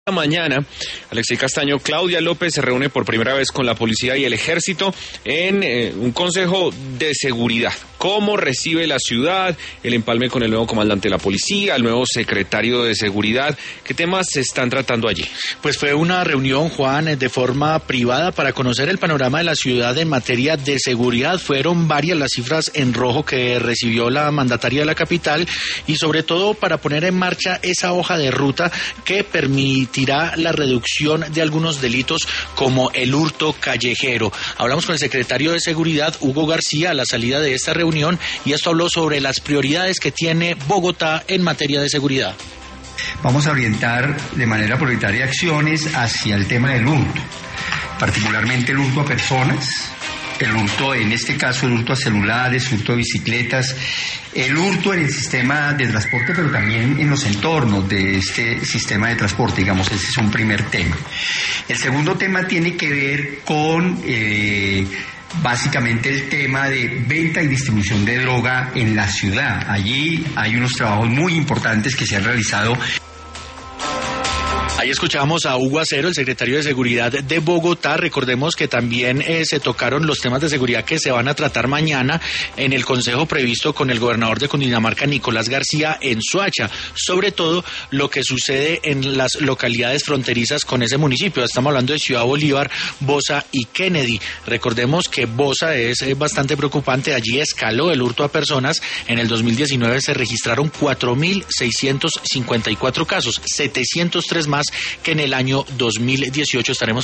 Mañana, Alexei Castaño, Claudia López se reúne por primera vez con la policía y el ejército en un consejo de seguridad. ¿Cómo recibe la ciudad el empalme con el nuevo comandante de la policía, el nuevo secretario de seguridad? ¿Qué temas se están tratando allí? Pues fue una reunión, Juan, de forma privada para conocer el panorama de la ciudad en materia de seguridad. Fueron varias las cifras en rojo que recibió la mandataria de la capital y sobre todo para poner en marcha esa hoja de ruta que permitirá la reducción de algunos delitos como el hurto callejero. Hablamos con el secretario de Seguridad, Hugo García, a la salida de esta reunión, y esto habló sobre las prioridades que tiene Bogotá en materia de seguridad. Vamos a orientar de manera prioritaria acciones hacia el tema del hurto, particularmente el hurto a personas, el hurto, en este caso, el hurto a celulares, hurto a bicicletas, el hurto en el sistema de transporte, pero también en los entornos de este sistema de transporte, digamos, ese es un primer tema. El segundo tema tiene que ver con básicamente el tema de venta y distribución de droga en la ciudad. Allí hay unos trabajos muy importantes que se han realizado. Ahí escuchamos a Hugo Acero, el secretario de Seguridad de Bogotá. Recordemos que también se tocaron los temas de seguridad que se van a tratar mañana en el consejo previsto con el gobernador de Cundinamarca, Nicolás García, en Soacha. Sobre todo lo que sucede en las localidades fronterizas con ese municipio. Estamos hablando de Ciudad Bolívar, Bosa y Kennedy. Recordemos que Bosa es bastante preocupante. Allí escaló el hurto a personas. En el 2019 se registraron 4.654 casos, 703 más que en el año 2018. Estaremos